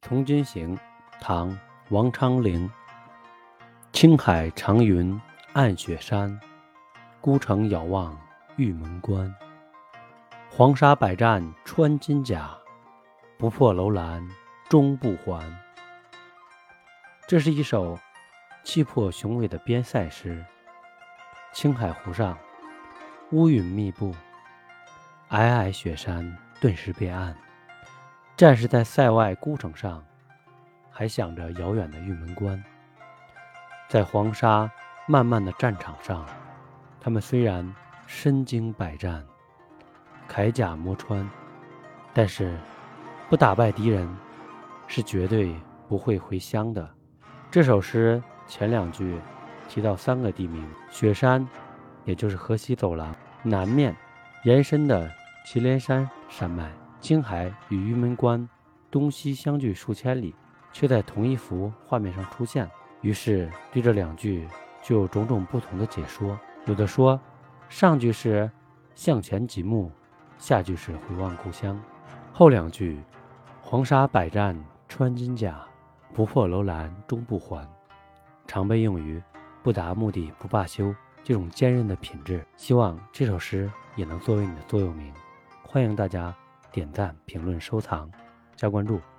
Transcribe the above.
从军行，唐·王昌龄。青海长云暗雪山，孤城遥望玉门关。黄沙百战穿金甲，不破楼兰终不还。这是一首气魄雄伟的边塞诗。青海湖上，乌云密布，皑皑雪山顿时变暗。战士在塞外孤城上，还想着遥远的玉门关。在黄沙漫漫的战场上，他们虽然身经百战，铠甲磨穿，但是不打败敌人是绝对不会回乡的。这首诗前两句提到3个地名：雪山，也就是河西走廊南面延伸的祁连山山脉；青海与玉门关东西相距数千里，却在同一幅画面上出现。于是对这2句就有种种不同的解说。有的说上句是向前极目，下句是回望故乡。后2句黄沙百战穿金甲，不破楼兰终不还，常被用于不达目的不罢休这种坚韧的品质。希望这首诗也能作为你的座右铭。欢迎大家点赞、评论、收藏、加关注。